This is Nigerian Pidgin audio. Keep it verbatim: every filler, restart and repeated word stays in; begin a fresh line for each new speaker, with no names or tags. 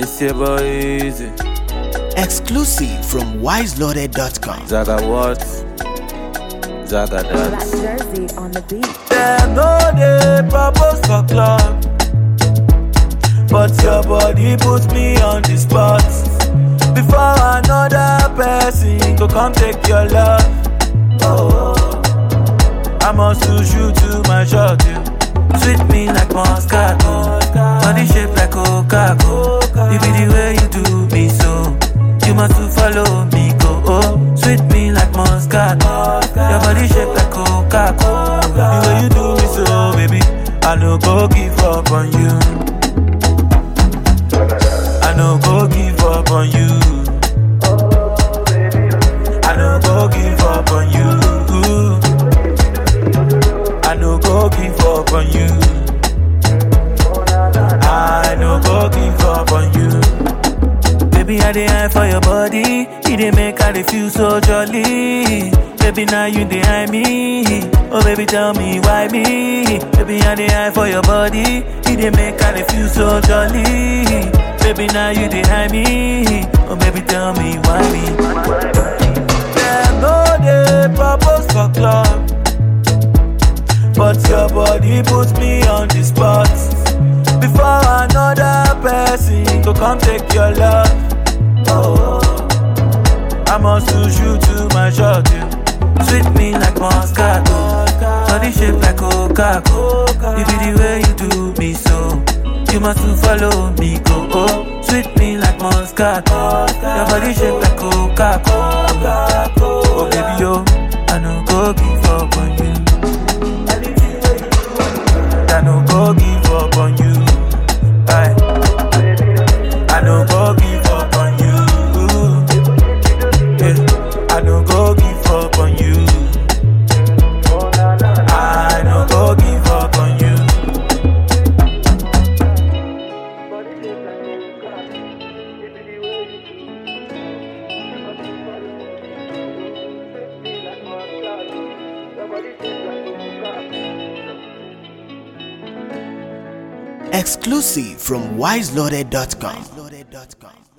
It's your boy Easy.
Exclusive from wise loaded dot com.
Zaga what? Zaga
Black
that.
Jersey on the beat.
Them no dey propose for club, but your body puts me on the spot. Before another person go come take your love. Oh, I must lose you to my shot. You sweet me like Moscato, body shape like Coca-Cola. It be the way you do me so. You must to follow me, go. Oh, sweet me like Moscato. Your body shape like Coca-Cola. The way you do me so, baby, I no go give up on you. I no go give up on you. I no go give up on you. I no go give up on you. I no go give up on you. Baby, I dey eye for your body. You dey make I dey feel so jolly. Baby, now you dey eye me. Oh, baby, tell me why me. Baby, I dey eye for your body. You dey make I dey feel so jolly. Baby, now you dey eye me. Oh, baby, tell me why me. Them no dey propose for club, but your body puts me on the spot. Before another person go come take your love. Oh, I must lose you to my shot. You sweet me like Moscato, body shape like Coca-Cola. It be the way you do me so. You must to follow me, go. Oh, sweet me like Moscato, your body shape like Coca-Cola. Oh baby yo, I no go give up on you. I no go give up on you. I, I no go give up on you. Yeah, I no go give up on you. I no go give up on you.
Exclusive from wise loaded dot com.